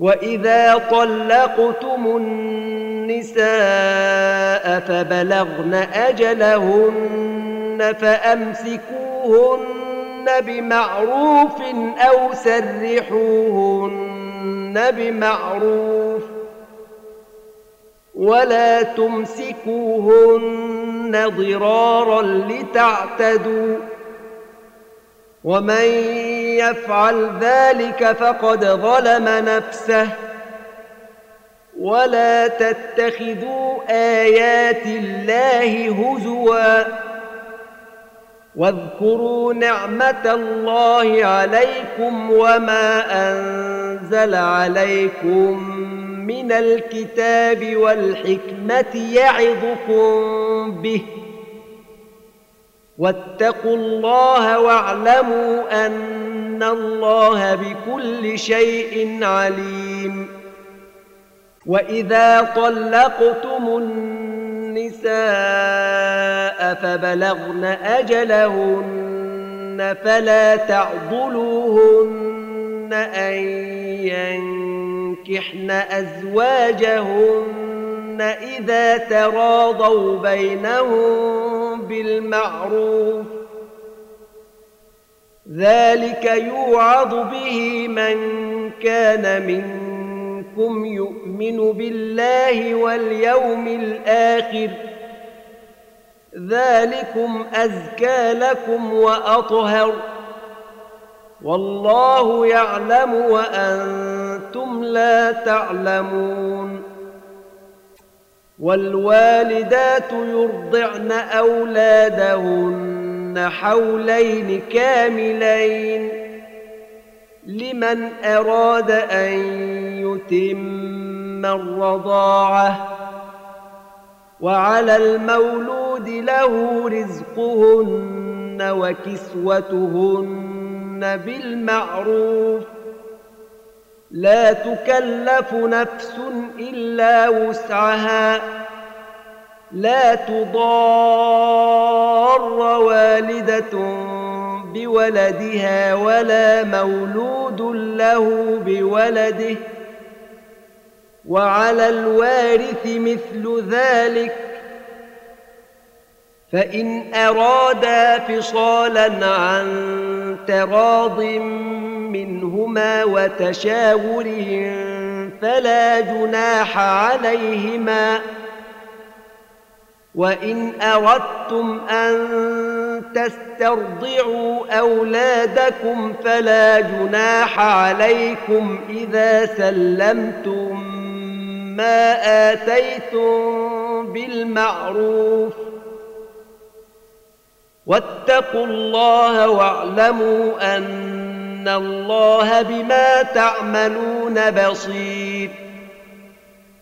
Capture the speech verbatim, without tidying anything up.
وإذا طلقتم النساء فبلغن أجلهن فأمسكوهن بمعروف أو سرحوهن بمعروف ولا تمسكوهن ضرارا لتعتدوا ومن يفعل ذلك فقد ظلم نفسه ولا تتخذوا آيات الله هزوا واذكروا نعمة الله عليكم وما أنزل عليكم من الكتاب والحكمة يعظكم به واتقوا الله واعلموا أن الله بكل شيء عليم. وإذا طلقتم النساء فبلغن أجلهن فلا تعضلوهن أن ينكحن أزواجهن إذا تراضوا بينهم بالمعروف ذلك يوعظ به من كان منكم يؤمن بالله واليوم الآخر ذلكم أزكى لكم وأطهر والله يعلم وأنتم لا تعلمون. والوالدات يرضعن أولادهن حولين كاملين لمن أراد أن يتم الرضاعة وعلى المولود له رزقهن وكسوتهن بالمعروف لا تكلف نفس إلا وسعها لا تضار والدة بولدها ولا مولود له بولده وعلى الوارث مثل ذلك فإن أرادا فصالا عن تراض منهما وتشاور فلا جناح عليهما وإن أردتم أن تسترضعوا أولادكم فلا جناح عليكم إذا سلمتم ما آتيتم بالمعروف واتقوا الله واعلموا أن الله بما تعملون بصير.